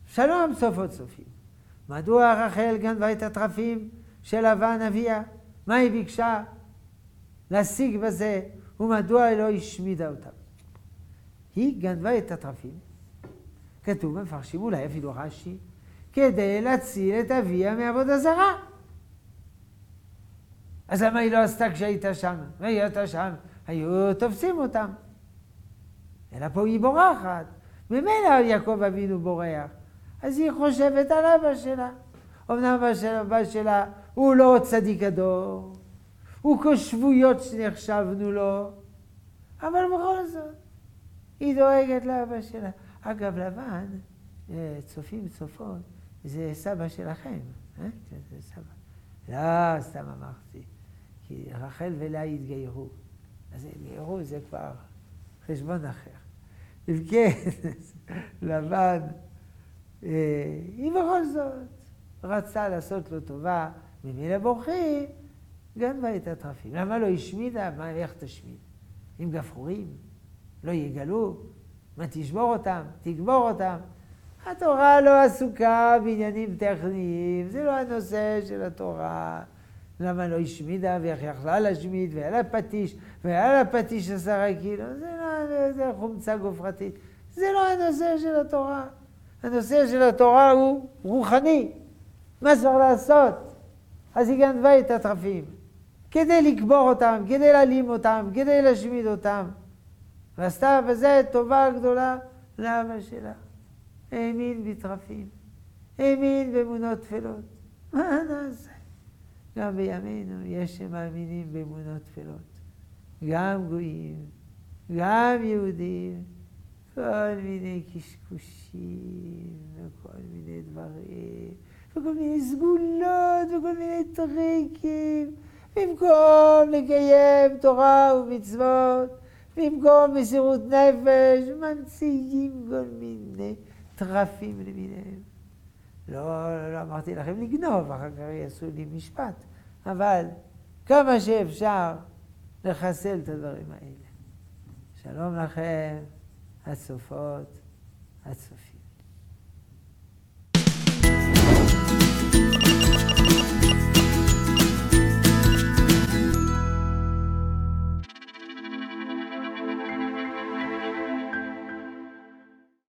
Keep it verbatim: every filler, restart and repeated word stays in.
שלום סופות סופים. מדוע רחל גנבה את התרפים של לאה הנביאה? מה היא ביקשה להשיג בזה, ומדוע היא לא השמידה אותם? היא גנבה את התרפים, כתוב מפרשים אולי אפילו רש"י, כדי להציל את אביה מעבודה זרה. אז למה היא לא עשתה כשהייתה שם? והיא הייתה שם, היו תופסים אותם. אלא פה היא בורחת. ממילא יעקב אבינו בורח. אז היא חושבת על אבא שלה. אמנם אבא שלה הוא לא צדיק הדור, הוא כשבויות שנחשבנו לו, אבל בכל זאת היא דואגת לאבא שלה. אגב, לבן, צופים צופות, זה סבא שלכם. אה? זה סבא. לא, סתם אמרתי. כי רחל ולאה התגיירו. אז הם התגיירו, זה כבר חשבון אחר. אם כן, לבן, היא בכל זאת רצה לעשות לו טובה, ממילא בורחים, גנבה את התרפים. למה לא השמידה? מה, איך תשמיד? עם גפרורים? לא יגלו? מה, תשבור אותם? תגבור אותם? התורה לא עסוקה בעניינים טכניים, זה לא הנושא של התורה. למה לא השמידה ואיך יכלה להשמיד, והיה לה פטיש, והיה לה פטיש עשרה קילו, זה לא, זה חומצה גופרתית. זה לא הנושא של התורה. הנושא של התורה הוא רוחני. מה צריך לעשות? אז היא גנבה את התרפים, כדי לקבור אותם, כדי להעלים אותם, כדי להשמיד אותם. ועשתה בזה טובה גדולה לאבא שלה. האמין בתרפים, האמין באמונות תפלות. מה נעשה? גם בימינו יש שמאמינים באמונות תפלות. גם גויים, גם יהודים, כל מיני קשקושים, וכל מיני דברים, וכל מיני סגולות, וכל מיני טריקים. במקום לקיים תורה ומצוות, במקום מסירות נפש, ממציאים כל מיני טרפים למיניהם. לא, לא אמרתי לכם לגנוב, אחר כך יעשו לי משפט, אבל כמה שאפשר לחסל את הדברים האלה. שלום לכם, הצופות, הצופים.